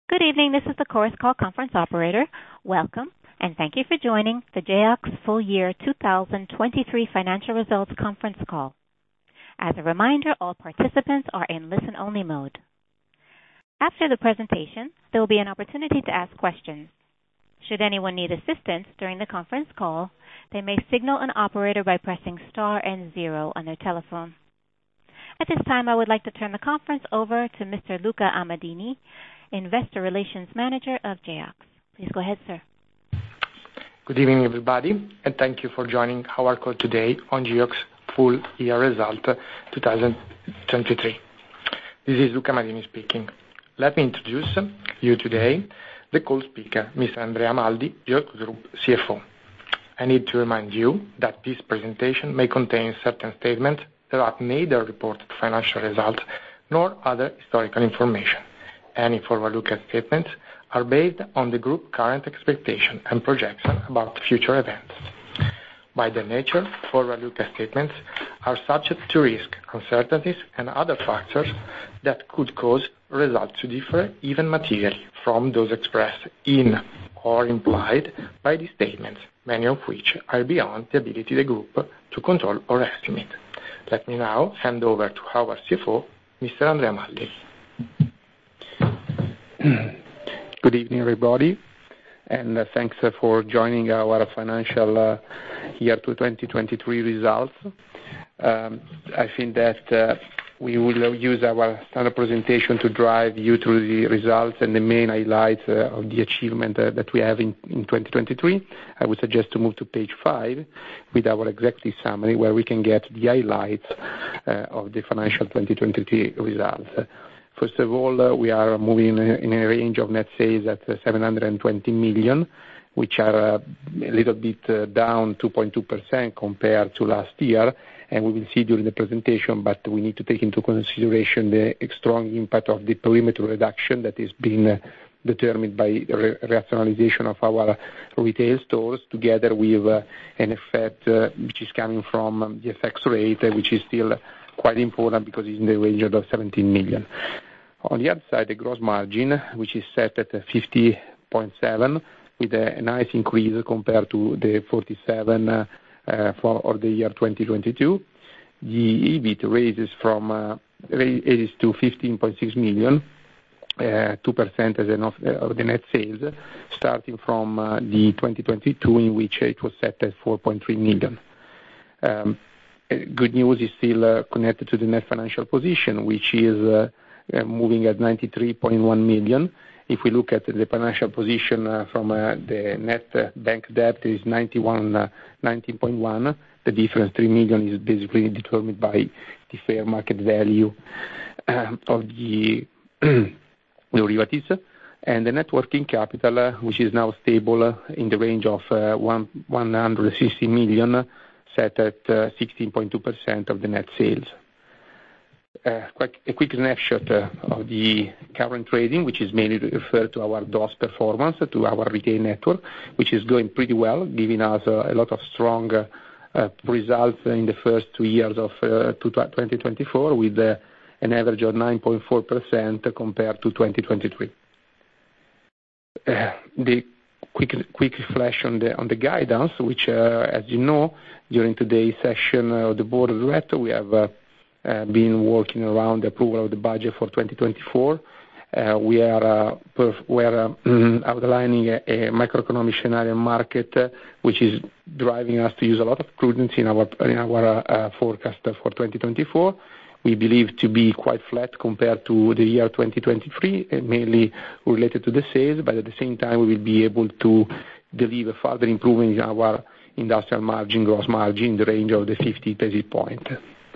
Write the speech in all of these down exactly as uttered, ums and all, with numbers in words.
Good evening, this is the Chorus Call conference operator. Welcome, and thank you for joining the J A X Full Year two thousand twenty-three Financial Results Conference Call. As a reminder, all participants are in listen-only mode. After the presentation, there will be an opportunity to ask questions. Should anyone need assistance during the conference call, they may signal an operator by pressing star and zero on their telephone. At this time, I would like to turn the conference over to Mister Luca Amadini, Investor Relations Manager of J A X. Please go ahead, sir. Good evening, everybody, and thank you for joining our call today on J A X Full Year Result twenty twenty-three. This is Luca Amadini speaking. Let me introduce you today the call speaker, Mister Andrea Maldi, J A X Group C F O. I need to remind you that this presentation may contain certain statements that are neither reported financial results nor other historical information. Any forward-looking statements are based on the Group's current expectation and projection about future events. By their nature, forward-looking statements are subject to risk, uncertainties, and other factors that could cause results to differ even materially from those expressed in or implied by these statements, many of which are beyond the ability of the Group to control or estimate. Let me now hand over to our C F O, Mister Andrea Maldi. Good evening, everybody, and uh, thanks uh, for joining our financial uh, year twenty twenty-three results. Um, I think that uh, we will use our standard presentation to drive you through the results and the main highlights uh, of the achievement uh, that we have in, in twenty twenty-three. I would suggest to move to page five with our executive summary, where we can get the highlights uh, of the financial twenty twenty-three results. First of all, uh, we are moving in a, in a range of net sales at uh, seven hundred twenty million, which are uh, a little bit uh, down two point two percent compared to last year, and we will see during the presentation, but we need to take into consideration the strong impact of the perimeter reduction that is being uh, determined by re- rationalization of our retail stores, together with uh, an effect uh, which is coming from um, the F X rate, uh, which is still quite important because it's in the range of seventeen million. On the other side, the gross margin, which is set at fifty point seven, with a nice increase compared to the forty-seven uh, uh, for the year twenty twenty-two. The E B I T raises from uh, raises to fifteen point six million, uh, two percent as an of, uh, of the net sales, starting from uh, the twenty twenty-two, in which it was set at four point three million. Um, good news is still uh, connected to the net financial position, which is uh, Uh, moving at ninety-three point one million. If we look at the financial position uh, from uh, the net uh, bank debt is ninety-one, uh, nineteen point one. The difference, three million, is basically determined by the fair market value uh, of the derivatives. And the net working capital, uh, which is now stable uh, in the range of uh, one, one hundred sixty million, set at uh, sixteen point two percent of the net sales. Uh, quite a quick snapshot uh, of the current trading, which is mainly referred to our D O S performance, to our retail network, which is going pretty well, giving us uh, a lot of strong uh, uh, results in the first two years of uh, twenty twenty-four, with uh, an average of nine point four percent compared to twenty twenty-three. Uh, the quick quick flash on the on the guidance, which, uh, as you know, during today's session of the board of directors, we have uh, Uh, been working around the approval of the budget for twenty twenty-four. Uh, we are, uh, perf- we are uh, outlining a, a macroeconomic scenario market uh, which is driving us to use a lot of prudence in our in our uh, forecast for twenty twenty-four. We believe to be quite flat compared to the year twenty twenty-three, uh, mainly related to the sales, but at the same time we will be able to deliver further improvement in our industrial margin, gross margin, in the range of the fifty basis points.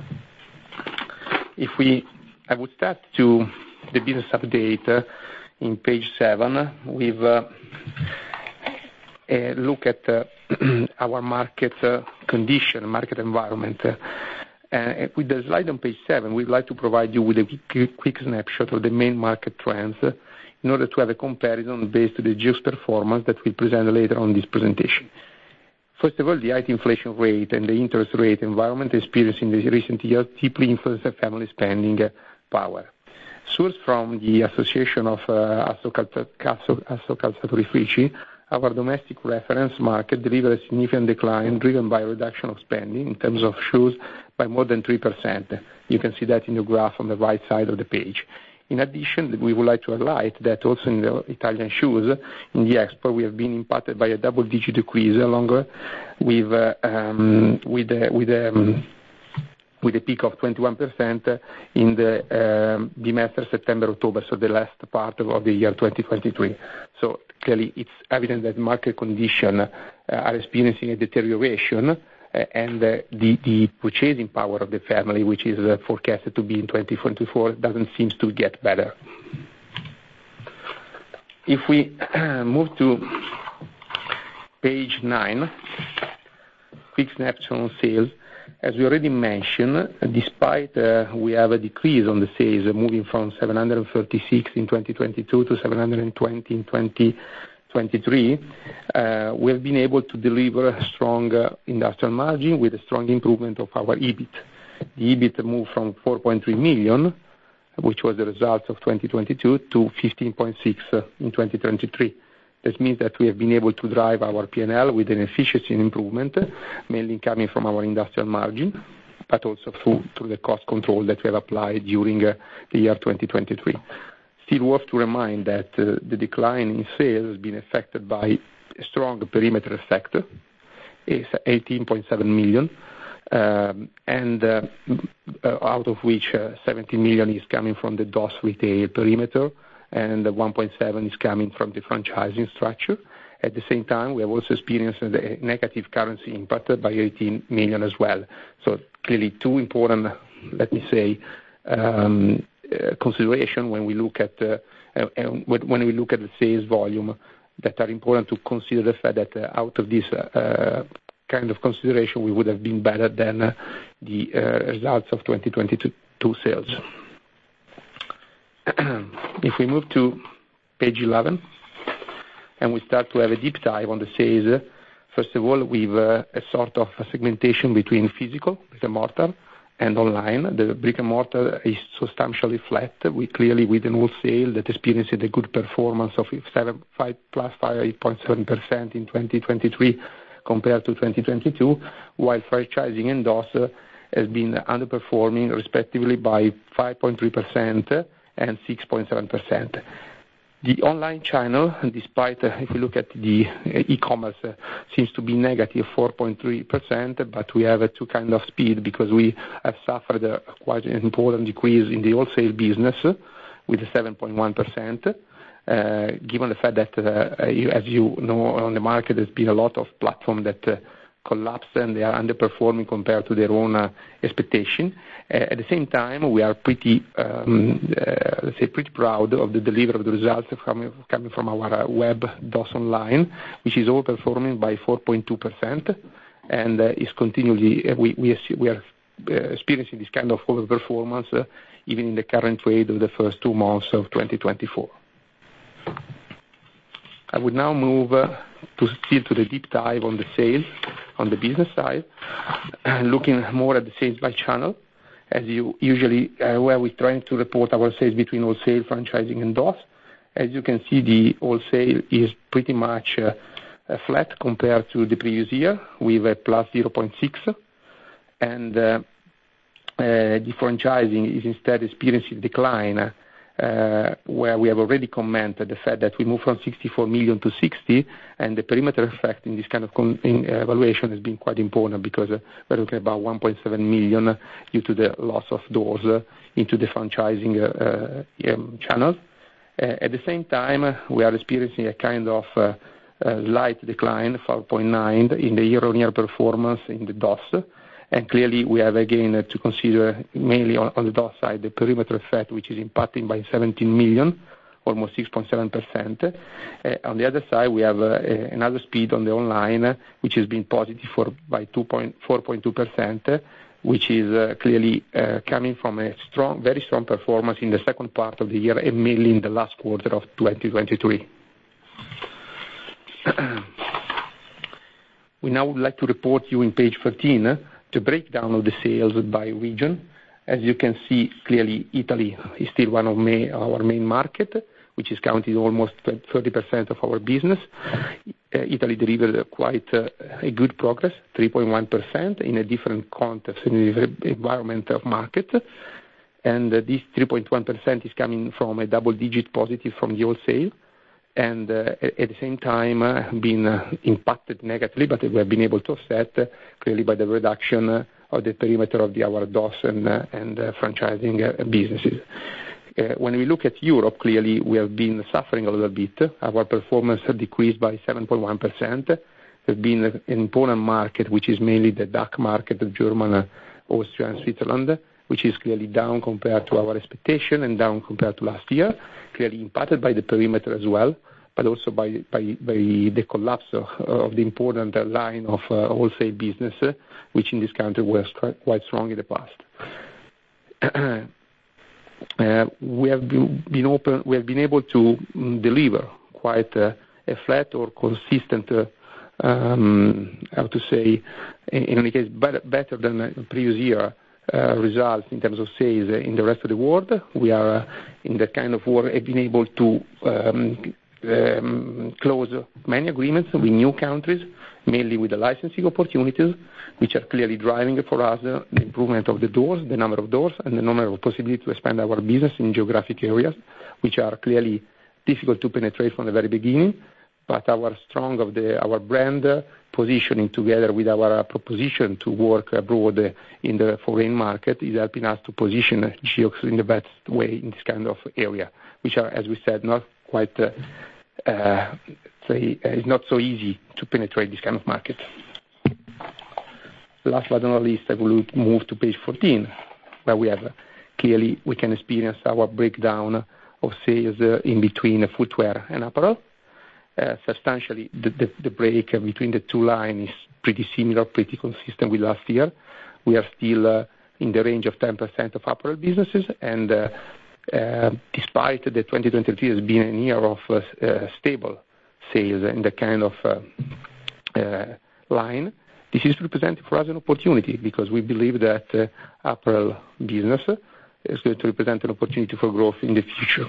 If we, I would start to the business update uh, in page seven with uh, a look at uh, our market uh, condition, market environment. Uh, with the slide on page seven, we'd like to provide you with a quick, quick snapshot of the main market trends uh, in order to have a comparison based on the J A X performance that we'll present later on this presentation. First of all, the high inflation rate and the interest rate environment experienced in the recent years deeply influenced family spending power. Sourced from the Association of uh, Assocalzatorifici, our domestic reference market delivered a significant decline driven by a reduction of spending in terms of shoes by more than three percent. You can see that in the graph on the right side of the page. In addition, we would like to highlight that also in the Italian shoes, in the export, we have been impacted by a double-digit decrease along with uh, um, with uh, with um, with a peak of twenty-one percent in the um, bimester September-October, so the last part of, of the year twenty twenty-three. So clearly, it's evident that market conditions uh, are experiencing a deterioration, uh, and uh, the, the purchasing power of the family, which is uh, forecasted to be in twenty twenty-four, doesn't seem to get better. If we move to page nine, quick snapshot on sales. As we already mentioned, despite uh, we have a decrease on the sales, uh, moving from seven hundred thirty-six in twenty twenty-two to seven hundred twenty in twenty twenty-three, uh, we have been able to deliver a strong uh, industrial margin with a strong improvement of our E B I T. The E B I T moved from four point three million, which was the result of twenty twenty-two, to fifteen point six uh, in twenty twenty-three. This means that we have been able to drive our P and L with an efficiency improvement, mainly coming from our industrial margin, but also through, through the cost control that we have applied during uh, the year twenty twenty-three. Still worth to remind that uh, the decline in sales has been affected by a strong perimeter effect, is eighteen point seven million, um, and uh, uh, out of which uh, seventeen million is coming from the D O S retail perimeter, and one point seven is coming from the franchising structure. At the same time, we have also experienced a negative currency impact by eighteen million as well. So clearly two important, let me say, um, uh, consideration when we look at uh, uh, when we look at the sales volume that are important to consider the fact that uh, out of this uh, kind of consideration, we would have been better than uh, the uh, results of twenty twenty-two sales. If we move to page eleven and we start to have a deep dive on the sales, first of all, with uh, a sort of a segmentation between physical, brick and mortar, and online. The brick and mortar is substantially flat. We clearly with an wholesale that experienced a good performance of seven, five plus five point seven percent in twenty twenty-three compared to twenty twenty-two, while franchising and D O S has been underperforming respectively by five point three percent and six point seven percent. The online channel, despite, uh, if we look at the uh, e-commerce, uh, seems to be negative four point three percent, but we have a two kind of speed because we have suffered a quite an important decrease in the wholesale business uh, with a seven point one percent, uh, given the fact that, uh, as you know, on the market there's been a lot of platforms that uh, collapse and they are underperforming compared to their own uh, expectation. Uh, at the same time, we are pretty, um, uh, let's say, pretty proud of the delivery of the results coming, coming from our uh, web D O S online, which is overperforming by four point two percent, and uh, is continually uh, we we, we are uh, experiencing this kind of overperformance uh, even in the current trade of the first two months of twenty twenty-four. I would now move uh, to still to the deep dive on the sales, on the business side, looking more at the sales by channel. As you usually are aware, we're trying to report our sales between wholesale, franchising, and D O S. As you can see, the wholesale is pretty much uh, uh, flat compared to the previous year, with a plus zero point six, and uh, uh, the franchising is instead experiencing decline, uh, Uh, where we have already commented the fact that we moved from sixty-four million to sixty, and the perimeter effect in this kind of con- in, uh, evaluation has been quite important because uh, we're talking about one point seven million due to the loss of doors uh, into the franchising uh, uh, um, channel. Uh, at the same time, uh, we are experiencing a kind of uh, uh, slight decline, five point nine, in the year-on-year performance in the D O S. And clearly, we have again uh, to consider mainly on, on the D O S side the perimeter effect, which is impacting by seventeen million, almost six point seven percent. Uh, on the other side, we have uh, another speed on the online, uh, which has been positive for by four point two percent, uh, which is uh, clearly uh, coming from a strong, very strong performance in the second part of the year and mainly in the last quarter of twenty twenty-three. We now would like to report you in page thirteen uh, the breakdown of the sales by region. As you can see, clearly Italy is still one of may, our main market, which is counting almost thirty percent of our business. Uh, Italy delivered quite uh, a good progress, three point one percent in a different context, in a different environment of market. And uh, this three point one percent is coming from a double-digit positive from the wholesale, and uh, at the same time uh, being uh, impacted negatively, but we have been able to offset uh, clearly by the reduction uh, of the perimeter of the our D O S and, uh, and uh, franchising uh, businesses. Uh, when we look at Europe, clearly we have been suffering a little bit. Our performance has decreased by seven point one percent. There's been an important market, which is mainly the D A C market of Germany, uh, Austria and Switzerland, which is clearly down compared to our expectation and down compared to last year, clearly impacted by the perimeter as well, but also by, by, by the collapse of, of the important uh, line of uh, wholesale business, uh, which in this country was quite strong in the past. uh, we have been, been open, we have been able to um, deliver quite uh, a flat or consistent, uh, um, how to say, in, in any case, better, better than the previous year. Uh, results in terms of sales uh, in the rest of the world. We are uh, in that kind of work have been able to um, um, close many agreements with new countries, mainly with the licensing opportunities, which are clearly driving for us uh, the improvement of the doors, the number of doors, and the number of possibilities to expand our business in geographic areas, which are clearly difficult to penetrate from the very beginning. But our strong of the our brand uh, positioning together with our uh, proposition to work abroad uh, in the foreign market is helping us to position uh, Geox in the best way in this kind of area, which are, as we said, not quite uh, uh, say uh, it's not so easy to penetrate this kind of market. Last but not least, I will move to page fourteen, where we have uh, clearly we can experience our breakdown of sales uh, in between uh, footwear and apparel. Uh, substantially, the, the, the break between the two lines is pretty similar, pretty consistent with last year. We are still uh, in the range of ten percent of apparel businesses, and uh, uh, despite the twenty twenty-three has been a year of uh, uh, stable sales in the kind of uh, uh, line, this is representing for us an opportunity because we believe that uh, apparel business is going to represent an opportunity for growth in the future.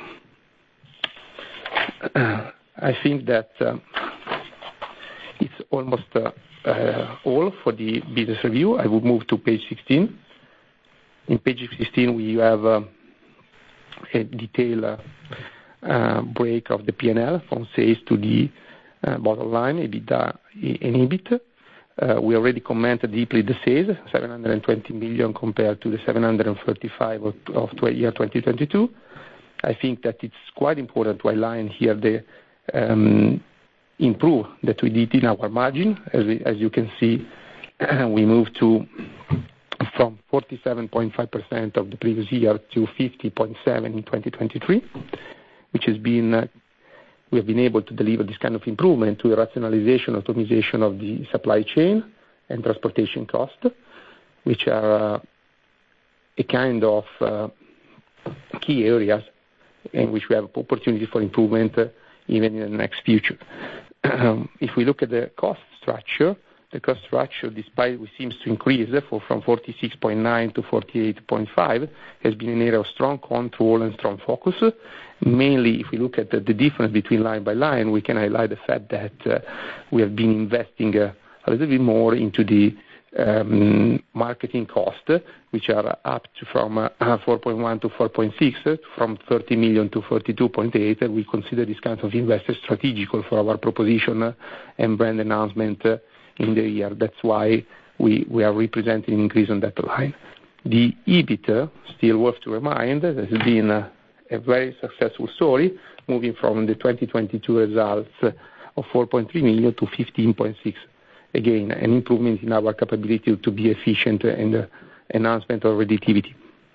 Uh, I think that uh, it's almost uh, uh, all for the business review. I will move to page sixteen. In page sixteen, we have uh, a detailed uh, uh, break of the P and L from sales to the uh, bottom line, EBITDA and EBIT. Uh, we already commented deeply the sales, seven hundred twenty million compared to the seven hundred thirty-five of, of year twenty twenty-two. I think that it's quite important to align here the Um, improve that we did in our margin. As, we, as you can see, we moved to from forty-seven point five percent of the previous year to fifty point seven in twenty twenty-three, which has been uh, we have been able to deliver this kind of improvement to a rationalization, optimization of the supply chain and transportation cost, which are uh, a kind of uh, key areas in which we have opportunity for improvement uh, even in the next future. Um, if we look at the cost structure, the cost structure, despite it seems to increase for, from forty-six point nine to forty-eight point five, has been an area of strong control and strong focus. Mainly, if we look at the, the difference between line by line, we can highlight the fact that uh, we have been investing uh, a little bit more into the um, marketing cost, which are up to from uh, four point one to four point six, uh, from thirty million to forty-two point eight. Uh, we consider this kind of investment strategical for our proposition uh, and brand announcement uh, in the year. That's why we, we are representing an increase on that line. The EBIT, uh, still worth to remind, has been uh, a very successful story, moving from the twenty twenty-two results uh, of four point three million to fifteen point six. Again, an improvement in our capability to be efficient and uh, enhancement of redditivity.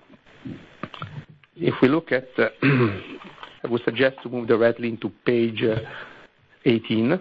If we look at, uh, I would suggest to move directly into page uh, eighteen.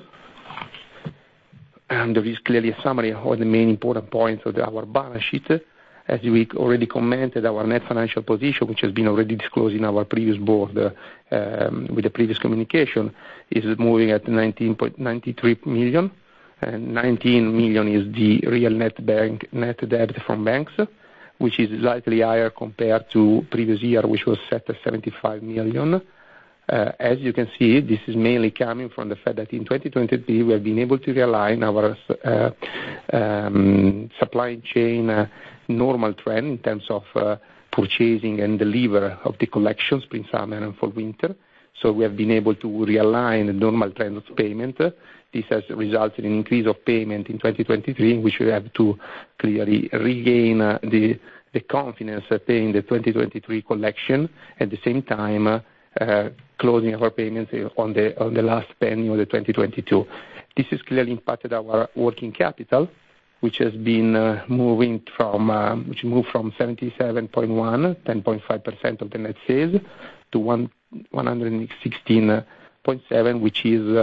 And there is clearly a summary of the main important points of the, our balance sheet. As we already commented, our net financial position, which has been already disclosed in our previous board uh, um, with the previous communication, is moving at nineteen point nine three million. And nineteen million is the real net bank net debt from banks, which is slightly higher compared to previous year, which was set at seventy-five million. Uh, as you can see, this is mainly coming from the fact that in twenty twenty-three we have been able to realign our uh, um, supply chain uh, normal trend in terms of uh, purchasing and deliver of the collections, spring, summer, and fall, winter. So we have been able to realign the normal trend of payment. This has resulted in increase of payment in twenty twenty-three, in which we have to clearly regain uh, the the confidence uh, paying the twenty twenty-three collection, at the same time uh, uh, closing our payments on the on the last penny of the twenty twenty-two. This has clearly impacted our working capital, which has been uh, moving from uh, which moved from seventy-seven point one, ten point five percent of the net sales, to one hundred sixteen point seven, which is uh,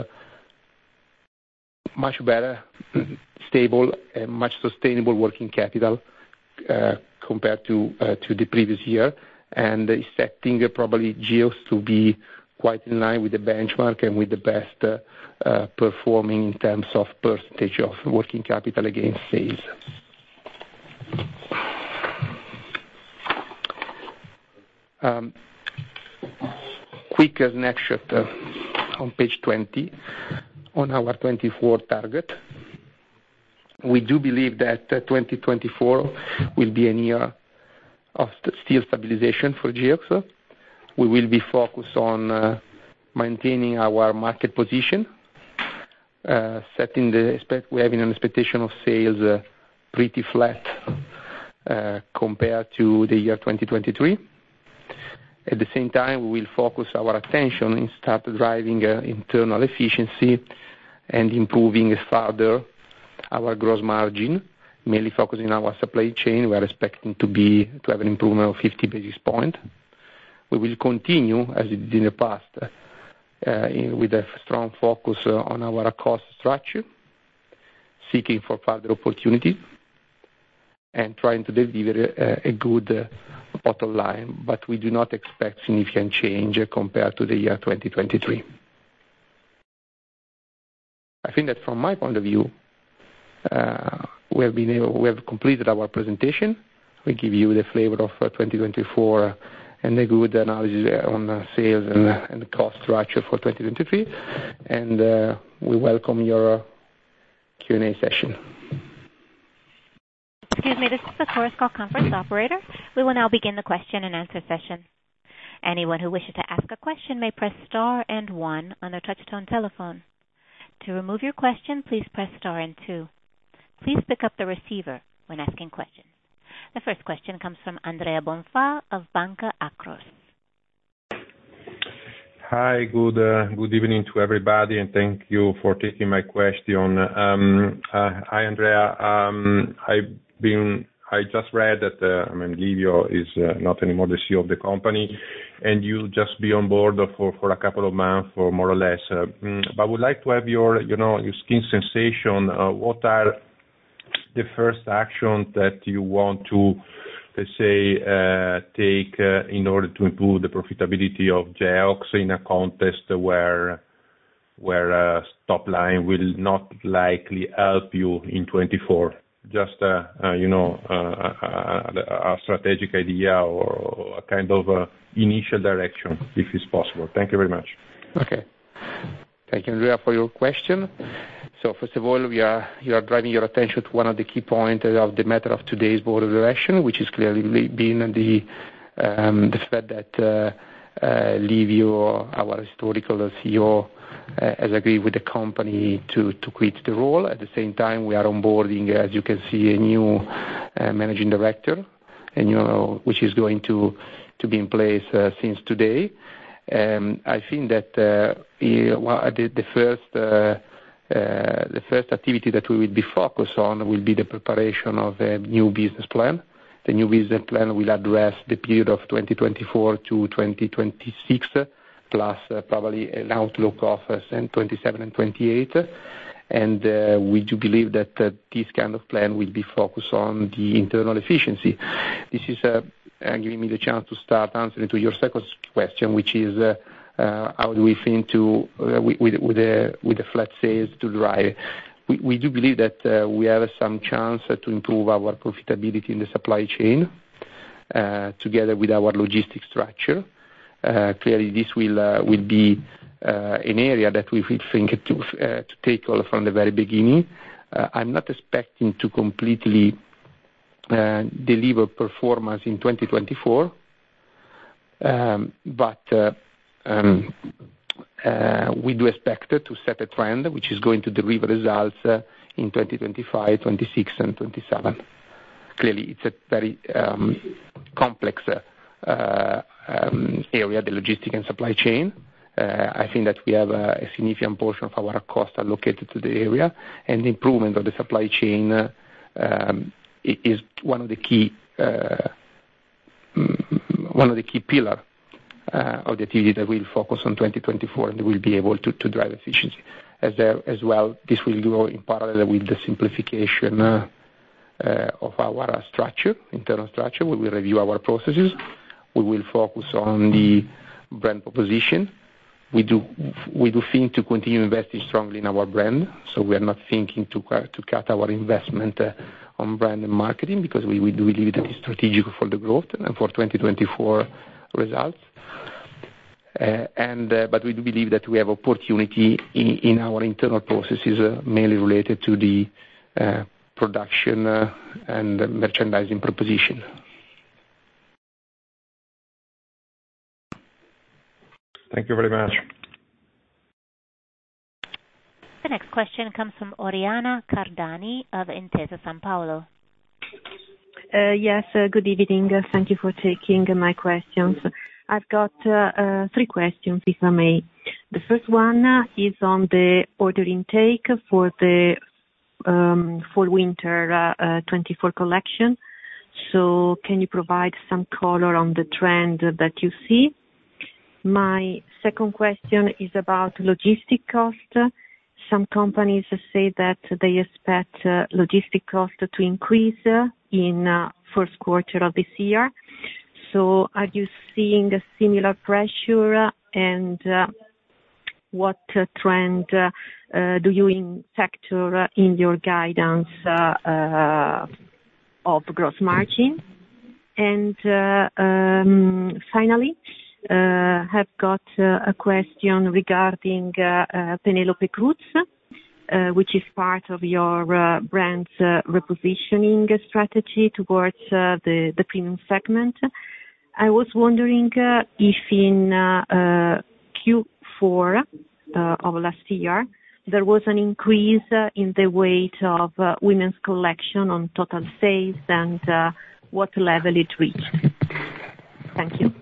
much better, stable, and much sustainable working capital uh, compared to uh, to the previous year, and is setting uh, probably Geox to be quite in line with the benchmark and with the best uh, uh, performing in terms of percentage of working capital against sales. Um, quick snapshot uh, on page twenty on our twenty-four target. We do believe that uh, twenty twenty-four will be a year of st- steel stabilization for Geox. We will be focused on uh, maintaining our market position, uh, setting the expect- we have an expectation of sales uh, pretty flat uh, compared to the year twenty twenty-three. At the same time, we will focus our attention and start driving uh, internal efficiency and improving further our gross margin, mainly focusing on our supply chain. We are expecting to be to have an improvement of fifty basis points. We will continue, as it did in the past, uh, in, with a strong focus uh, on our cost structure, seeking for further opportunities, and trying to deliver uh, a good uh, bottom line, but we do not expect significant change compared to the year twenty twenty-three. I think that from my point of view, uh, we have been able, we have completed our presentation. We give you the flavor of uh, twenty twenty-four and a good analysis on uh, sales and, uh, and the cost structure for twenty twenty-three, and uh, we welcome your Q and A session. Excuse me, this is the Chorus Call conference operator. We will now begin the question and answer session. Anyone who wishes to ask a question may press star and one on their touch-tone telephone. To remove your question, please press star and two. Please pick up the receiver when asking questions. The first question comes from Andrea Bonfà of Banca Akros. Hi, good uh, good evening to everybody, and thank you for taking my question. Um, uh, hi, Andrea. Um, I've been I just read that uh, I mean Livio is uh, not anymore the C E O of the company, and you just be on board for, for a couple of months, or more or less. Uh, but I would like to have your you know your skin sensation. Uh, what are the first actions that you want to, let's say, uh, take uh, in order to improve the profitability of Geox in a context where where uh, top line will not likely help you in twenty-four? Just uh, uh, you know uh, a, a strategic idea or a kind of uh, initial direction, if it's possible. Thank you very much. Okay. Thank you, Andrea, for your question. So first of all, we are you are driving your attention to one of the key points of the matter of today's board of direction, which is clearly been the um, the fact that uh, uh, Livio, our historical C E O, uh, has agreed with the company to, to quit the role. At the same time, we are onboarding, as you can see, a new uh, managing director, and you know, which is going to to be in place uh, since today. Um, I think that uh, the, the first uh, uh, the first activity that we will be focused on will be the preparation of a new business plan. The new business plan will address the period of twenty twenty-four to twenty twenty-six, plus uh, probably an outlook of uh, twenty-seven and twenty-eight. And uh, we do believe that uh, this kind of plan will be focused on the internal efficiency. This is uh, uh, giving me the chance to start answering to your second question, which is uh, uh, how do we think to uh, with with the with the flat sales to drive. We, we do believe that uh, we have some chance uh, to improve our profitability in the supply chain. uh, together with our logistics structure. Uh, clearly, this will uh, will be uh, an area that we will think to uh, to tackle from the very beginning. Uh, I'm not expecting to completely uh, deliver performance in twenty twenty-four, um, but uh, um, uh, we do expect to set a trend which is going to deliver results uh, in twenty twenty-five, twenty-six, and twenty-seven. Clearly, it's a very um, complex uh, uh, um, area, the logistic and supply chain. Uh, I think that we have a, a significant portion of our costs allocated to the area, and the improvement of the supply chain uh, um, is one of the key uh, one of the key pillars uh, of the activity that will focus on twenty twenty-four, and will be able to, to drive efficiency. As, there, as well, this will go in parallel with the simplification uh, uh, of our structure, internal structure. We will review our processes. We will focus on the brand proposition. We do we do think to continue investing strongly in our brand, so we are not thinking to uh, to cut our investment uh, on brand and marketing, because we, we do believe that it's strategic for the growth and for twenty twenty-four results. Uh, and uh, but we do believe that we have opportunity in, in our internal processes, uh, mainly related to the uh, production uh, and merchandising proposition. Thank you very much. The next question comes from Oriana Cardani of Intesa Sanpaolo. Uh, yes, uh, good evening. Uh, thank you for taking uh, my questions. I've got uh, uh, three questions, if I may. The first one uh, is on the order intake for the um, fall-winter uh, uh, twenty-four collection. So can you provide some color on the trend that you see? My second question is about logistic cost. Some companies say that they expect uh, logistic cost to increase uh, in uh, first quarter of this year. So are you seeing a similar pressure, and uh, what uh, trend uh, uh, do you in factor uh, in your guidance uh, uh, of gross margin? And uh, um, finally, Uh, have got uh, a question regarding uh, uh, Penelope Cruz, uh, which is part of your uh, brand's uh, repositioning strategy towards uh, the, the premium segment. I was wondering uh, if in uh, uh, Q four uh, of last year there was an increase uh, in the weight of uh, women's collection on total sales, and uh, what level it reached. Thank you.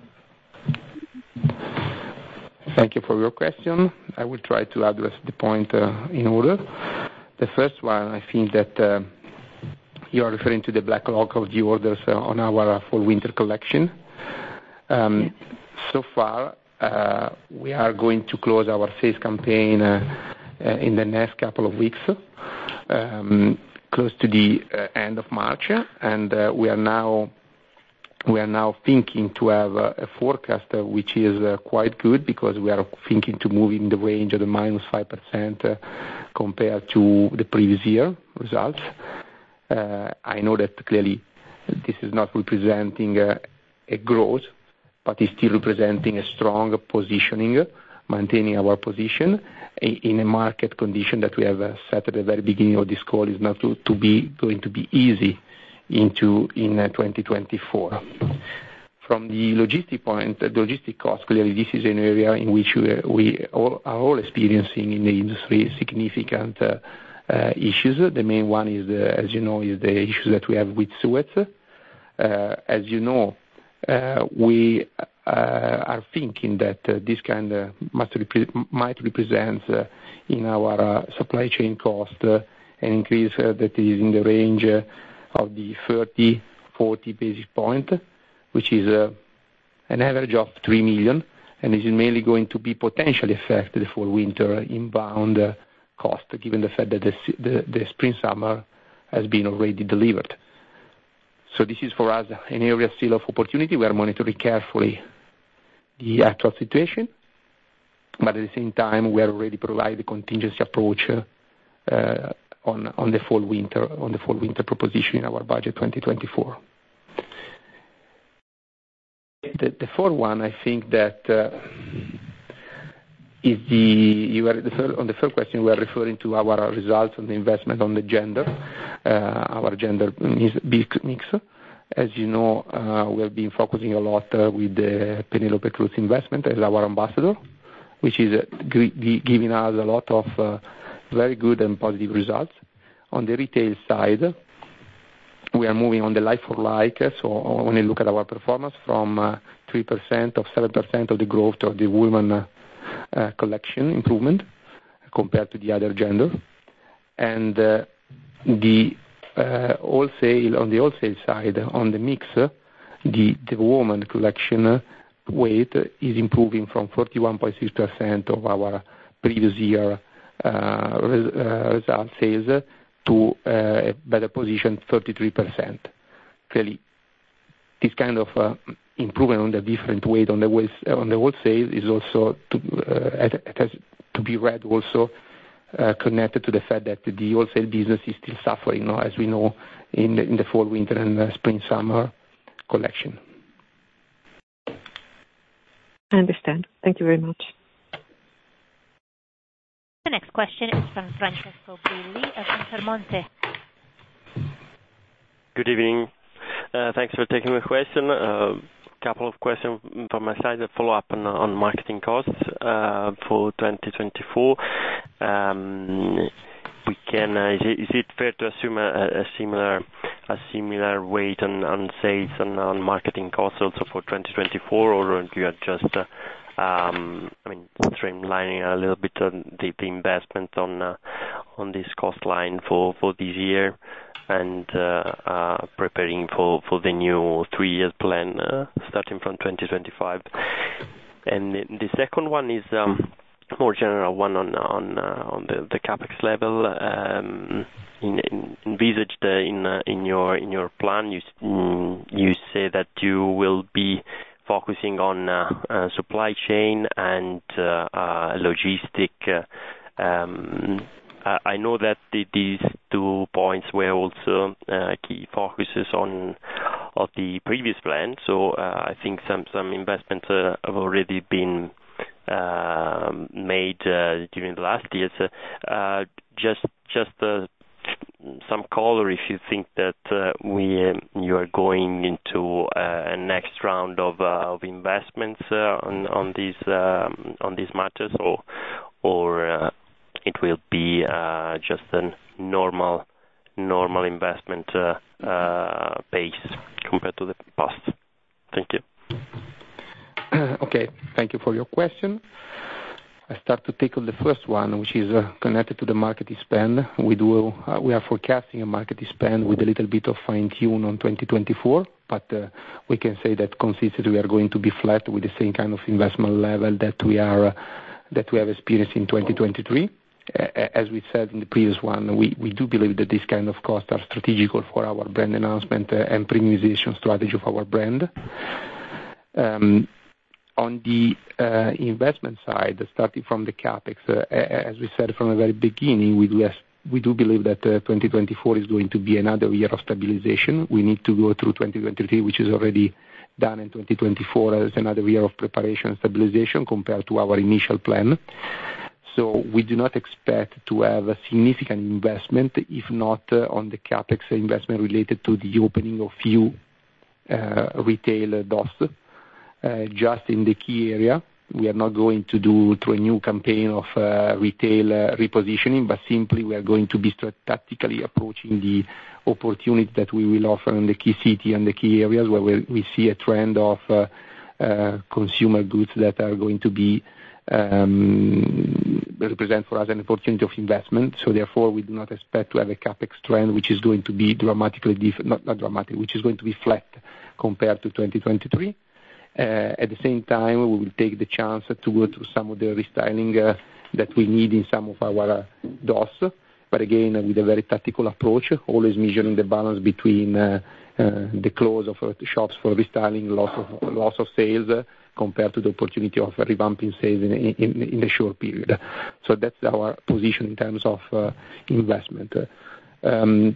Thank you for your question. I will try to address the point uh, in order. The first one, I think that uh, you are referring to the backlog of the orders uh, on our fall-winter collection. Um, yeah. So far, uh, we are going to close our sales campaign uh, uh, in the next couple of weeks, um, close to the uh, end of March, and uh, we are now We are now thinking to have a, a forecast uh, which is uh, quite good, because we are thinking to move in the range of the minus five percent uh, compared to the previous year results. Uh, I know that clearly this is not representing uh, a growth, but it's still representing a strong positioning, maintaining our position in a market condition that we have uh, set at the very beginning of this call is not to, to be going to be easy into in uh, twenty twenty-four. From the logistic point, the logistic cost, clearly this is an area in which we, we all are all experiencing in the industry significant uh, uh, issues. The main one is, the, as you know, is the issues that we have with Suez. Uh, as you know, uh, we uh, are thinking that uh, this kind of must repre- might represent uh, in our uh, supply chain cost uh, an increase uh, that is in the range uh, of the thirty, forty basis point, which is uh, an average of three million, and is mainly going to be potentially affect the fall-winter inbound uh, cost, given the fact that the, the, the spring-summer has been already delivered. So this is for us an area still of opportunity. We are monitoring carefully the actual situation, but at the same time we are already providing the contingency approach uh, on, on the fall winter on the fall winter proposition in our budget twenty twenty-four. The, the fourth one, I think that uh, is the you are the third, on the third question. We are referring to our results on the investment on the gender, uh, our gender mix. As you know, uh, we have been focusing a lot uh, with the Penelope Cruz investment as our ambassador, which is uh, g- giving us a lot of uh, very good and positive results. On the retail side, we are moving on the like-for-like, so when you look at our performance, from uh, three percent of seven percent of the growth of the women uh, uh, collection improvement compared to the other gender. And uh, the uh, wholesale, on the wholesale side, on the mix, uh, the, the woman collection weight is improving from forty-one point six percent of our previous year uh, res, uh, result sales to uh, a better position, thirty-three percent. Clearly, this kind of uh, improvement on the different weight on the on the wholesale is also to, uh, it has to be read also uh, connected to the fact that the wholesale business is still suffering, you know, as we know, in the, in the fall, winter, and uh, spring, summer collection. I understand. Thank you very much. The next question is from Francesco Brilli of Intermonte. Good evening. Uh, thanks for taking my question. A uh, couple of questions from my side. A follow-up on, on marketing costs uh, for twenty twenty-four. Um, we can. Uh, is, it, is it fair to assume a, a similar a similar weight on, on sales and on marketing costs also for twenty twenty-four, or do you are just uh, Um, I mean, streamlining a little bit on the, the investment on uh, on this cost line for, for this year, and uh, uh, preparing for, for the new three-year plan uh, starting from twenty twenty-five. And the, the second one is um, more general one on on uh, on the, the capex level. Um, in, in, envisaged uh, in uh, in your in your plan, you you say that you will be focusing on uh, uh, supply chain and uh, uh, logistic. Uh, um, I know that the, these two points were also uh, key focuses on of the previous plan. So uh, I think some some investments uh, have already been uh, made uh, during the last years. Uh, just just uh, some color if you think that uh, we um, you are going into uh, a next round of uh, of investments uh, on on these um, on these matters, or or uh, it will be uh, just a normal normal investment uh, uh, pace compared to the past. Thank you. Okay, thank you for your question. I start to tackle the first one, which is uh, connected to the marketing spend. We do uh, we are forecasting a marketing spend with a little bit of fine tune on twenty twenty-four, but uh, we can say that consistently we are going to be flat with the same kind of investment level that we are uh, that we have experienced in twenty twenty-three. Uh, as we said in the previous one, we, we do believe that this kind of costs are strategical for our brand announcement uh, and premiumization strategy of our brand. Um, On the uh, investment side, starting from the capex, uh, as we said from the very beginning, we do, have, we do believe that uh, twenty twenty-four is going to be another year of stabilization. We need to go through twenty twenty-three, which is already done, in twenty twenty-four as another year of preparation and stabilization compared to our initial plan. So we do not expect to have a significant investment, if not uh, on the capex investment related to the opening of few uh, retail D O S. Uh, just in the key area. We are not going to do through a new campaign of uh, retail uh, repositioning, but simply we are going to be tactically approaching the opportunity that we will offer in the key city and the key areas where we, we see a trend of uh, uh, consumer goods that are going to be um, represent for us an opportunity of investment. So therefore, we do not expect to have a capex trend which is going to be dramatically different, not, not dramatic, which is going to be flat compared to twenty twenty-three. Uh, at the same time, we will take the chance to go through some of the restyling uh, that we need in some of our uh, D O S, but again, uh, with a very tactical approach, always measuring the balance between uh, uh, the close of uh, shops for restyling, loss of, loss of sales, uh, compared to the opportunity of revamping sales in, in, in the short period. So that's our position in terms of uh, investment. Um,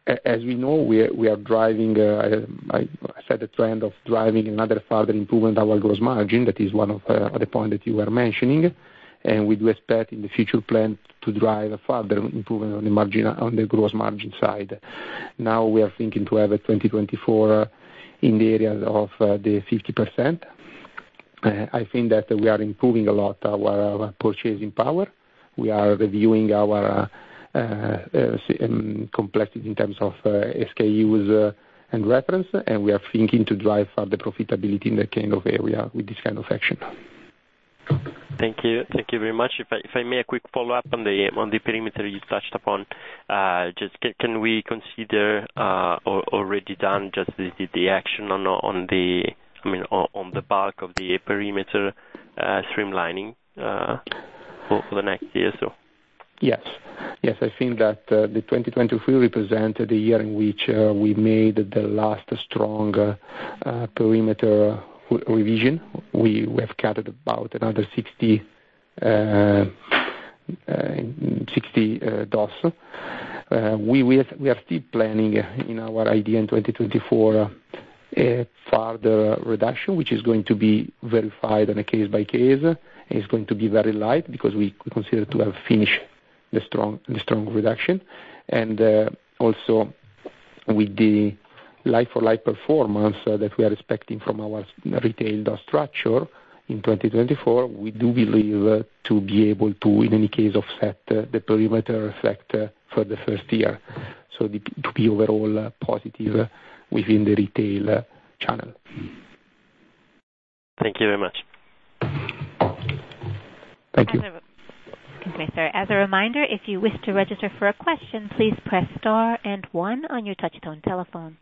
as we know, we we are driving. Uh, I, I said the trend of driving another further improvement of our gross margin. That is one of uh, the points that you were mentioning, and we do expect in the future plan to drive a further improvement on the margin on the gross margin side. Now we are thinking to have a twenty twenty-four uh, in the area of uh, the fifty percent. Uh, I think that we are improving a lot our, our purchasing power. We are reviewing our uh, uh, um, complexity in terms of uh, S K Us uh, and reference, and we are thinking to drive further profitability in that kind of area with this kind of action. Thank you. Thank you very much. If I, if I may, a quick follow-up on the on the perimeter you touched upon. Uh, just can, can we consider uh, or, already done just the, the, the action on on the I mean on, on the bulk of the perimeter uh, streamlining uh, for, for the next year or so? Yes. Yes, I think that uh, the twenty twenty-three represented the year in which uh, we made the last strong uh, uh, perimeter revision. We, we have cut about another sixty, uh, uh, sixty uh, D O S. Uh, we, we, have, we are still planning in our idea in twenty twenty-four uh, a further reduction, which is going to be verified on a case by case. It's going to be very light because we, we consider to have finished the strong the strong reduction, and uh, also with the like-for-like performance uh, that we are expecting from our retail D O S structure in twenty twenty-four, we do believe uh, to be able to, in any case, offset uh, the perimeter effect uh, for the first year. So the, to be overall uh, positive uh, within the retail uh, channel. Thank you very much. Thank you. As a, excuse me, sir. As a reminder, if you wish to register for a question, please press star and one on your touch-tone telephone.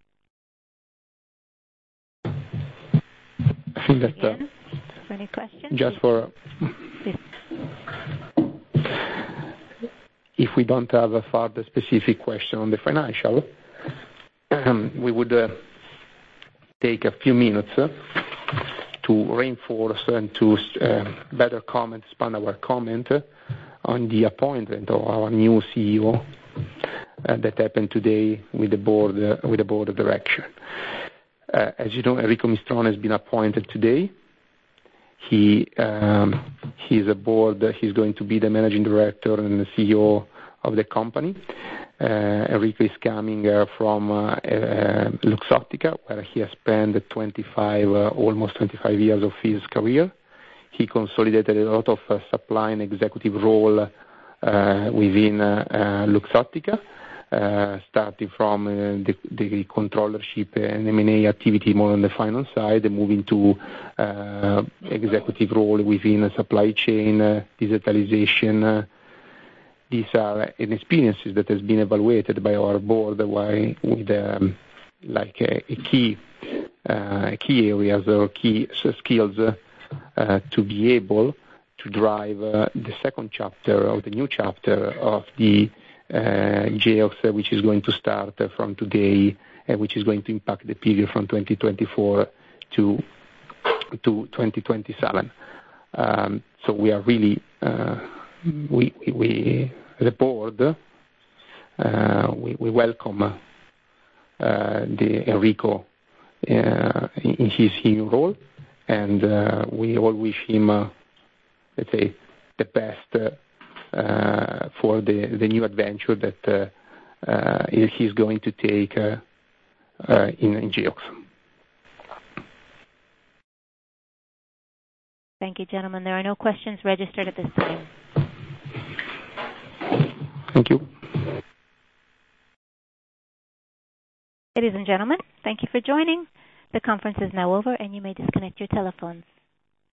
I think that uh, for any questions? just for Please. if we don't have a further specific question on the financial, um, we would uh, take a few minutes uh, to reinforce and to uh, better comment, expand our comment uh, on the appointment of our new C E O uh, that happened today with the board uh, with the board of direction. Uh, as you know, Enrico Mistrone has been appointed today. He um, he's a board. He's going to be the managing director and the C E O of the company. Uh, Enrico is coming uh, from uh, uh, Luxottica, where he has spent twenty-five, uh, almost twenty-five years of his career. He consolidated a lot of uh, supply and executive role uh, within uh, uh, Luxottica. Uh, starting from uh, the, the controllership and M and A activity more on the finance side, and moving to uh, executive role within a supply chain, uh, digitalization. Uh, these are an experiences that has been evaluated by our board why, with um, like a, a key uh, key areas or key skills uh, to be able to drive uh, the second chapter or the new chapter of the Uh, Geox, uh, which is going to start uh, from today, and uh, which is going to impact the period from twenty twenty-four to to twenty twenty-seven. Um, so we are really, uh, we, we, we, the board, uh, we, we welcome uh, the Enrico uh, in his new role, and uh, we all wish him, uh, let's say, the best. Uh, Uh, for the, the new adventure that uh, uh, he's going to take uh, uh, in, in Geox. Thank you, gentlemen. There are no questions registered at this time. Thank you. Ladies and gentlemen, thank you for joining. The conference is now over, and you may disconnect your telephones.